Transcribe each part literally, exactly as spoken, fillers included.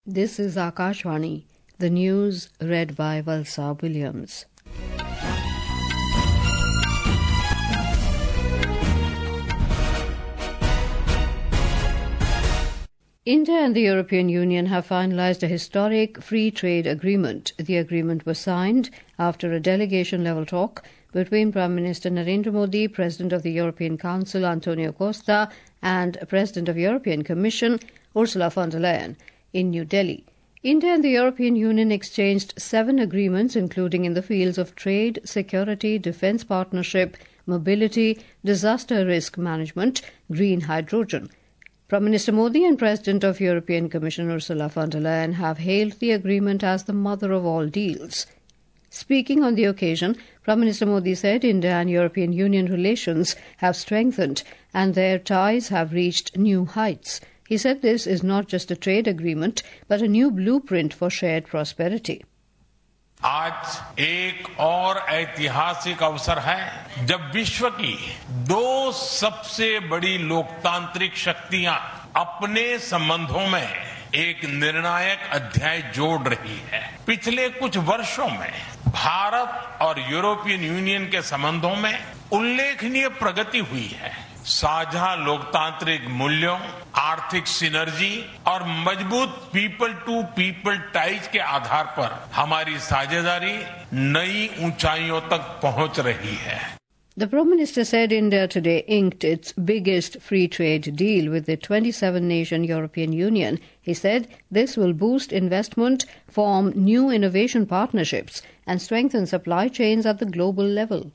This is Akashvani, the news read by Valsa Williams. India and the European Union have finalized a historic free trade agreement. The agreement was signed after a delegation-level talk between Prime Minister Narendra Modi, President of the European Council Antonio Costa, and President of the European Commission Ursula von der Leyen in New Delhi. India and the European Union exchanged seven agreements, including in the fields of trade, security, defence partnership, mobility, disaster risk management, green hydrogen. Prime Minister Modi and President of European Commission Ursula von der Leyen have hailed the agreement as the mother of all deals. Speaking on the occasion, Prime Minister Modi said India and European Union relations have strengthened and their ties have reached new heights. He said this is not just a trade agreement, but a new blueprint for shared prosperity. आज एक और ऐतिहासिक अवसर है जब विश्व की दो सबसे बड़ी लोकतांत्रिक शक्तियां अपने संबंधों में एक निर्णायक अध्याय जोड़ रही है। पिछले कुछ वर्षों में भारत और यूरोपियन यूनियन के संबंधों में उल्लेखनीय प्रगति हुई है। साझा लोकतांत्रिक मूल्यों, आर्थिक सिनर्जी और मजबूत पीपल टू पीपल टाइज के आधार पर हमारी साझेदारी नई ऊंचाइयों तक पहुंच रही है। The Prime Minister said India today inked its biggest free trade deal with the twenty-seven nation European Union. He said this will boost investment, form new innovation partnerships and strengthen supply chains at the global level.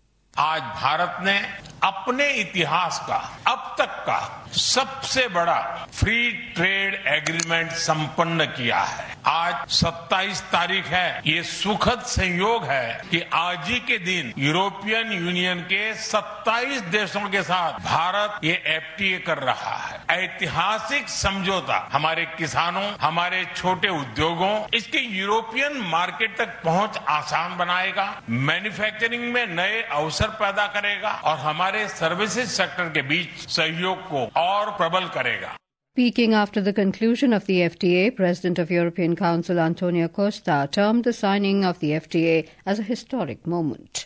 आज भारत ने अपने इतिहास का अब तक का सबसे बड़ा फ्री ट्रेड एग्रीमेंट संपन्न किया है। आज सत्ताईस तारीख है। ये सुखद संयोग है कि आज ही के दिन यूरोपियन यूनियन के सत्ताईस देशों के साथ भारत ये एफटीए कर रहा है। ऐतिहासिक समझौता हमारे किसानों, हमारे छोटे उद्योगों, इसके यूरोपियन मार्केट तक पहुंच आसान बनाएगा, मैन्युफैक्चरिंग में नए अवसर पैदा करेगा और हमारे सर्विसेज सेक्टर के बीच सहयोग को और प्रबल करेगा। Speaking after the conclusion of the F T A, President of European Council Antonio Costa termed the signing of the F T A as a historic moment.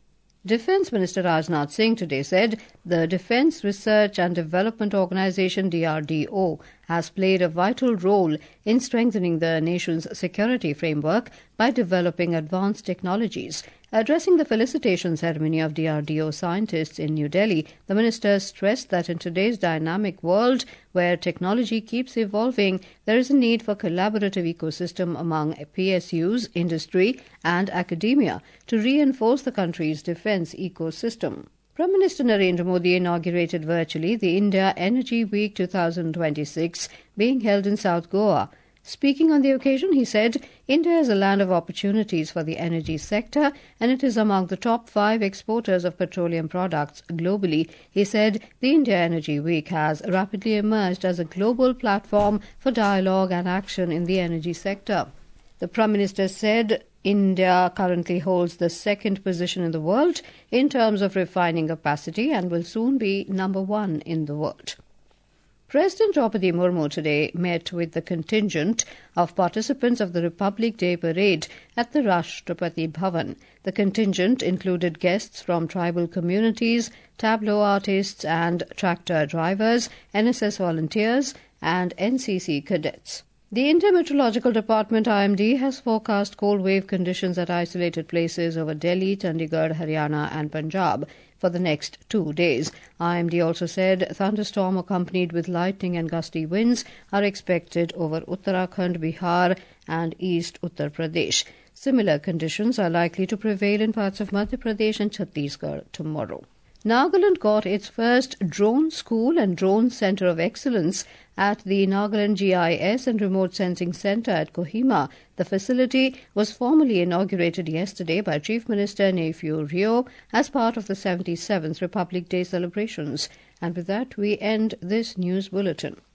Defence Minister Rajnath Singh today said the Defence Research and Development Organisation D R D O has played a vital role in strengthening the nation's security framework by developing advanced technologies. Addressing the felicitation ceremony of D R D O scientists in New Delhi, the minister stressed that in today's dynamic world where technology keeps evolving, there is a need for collaborative ecosystem among P S Us, industry and academia to reinforce the country's defence ecosystem. Prime Minister Narendra Modi inaugurated virtually the India Energy Week twenty twenty-six being held in South Goa. Speaking on the occasion, he said, India is a land of opportunities for the energy sector and it is among the top five exporters of petroleum products globally. He said the India Energy Week has rapidly emerged as a global platform for dialogue and action in the energy sector. The Prime Minister said India currently holds the second position in the world in terms of refining capacity and will soon be number one in the world. President Draupadi Murmu today met with the contingent of participants of the Republic Day Parade at the Rashtrapati Bhavan. The contingent included guests from tribal communities, tableau artists and tractor drivers, N S S volunteers and N C C cadets. The India Meteorological Department I M D has forecast cold wave conditions at isolated places over Delhi, Chandigarh, Haryana and Punjab for the next two days. I M D also said thunderstorm accompanied with lightning and gusty winds are expected over Uttarakhand, Bihar and East Uttar Pradesh. Similar conditions are likely to prevail in parts of Madhya Pradesh and Chhattisgarh tomorrow. Nagaland got its first drone school and drone centre of excellence at the Nagaland G I S and Remote Sensing Centre at Kohima. The facility was formally inaugurated yesterday by Chief Minister Neiphiu Rio as part of the seventy-seventh Republic Day celebrations. And with that, we end this news bulletin.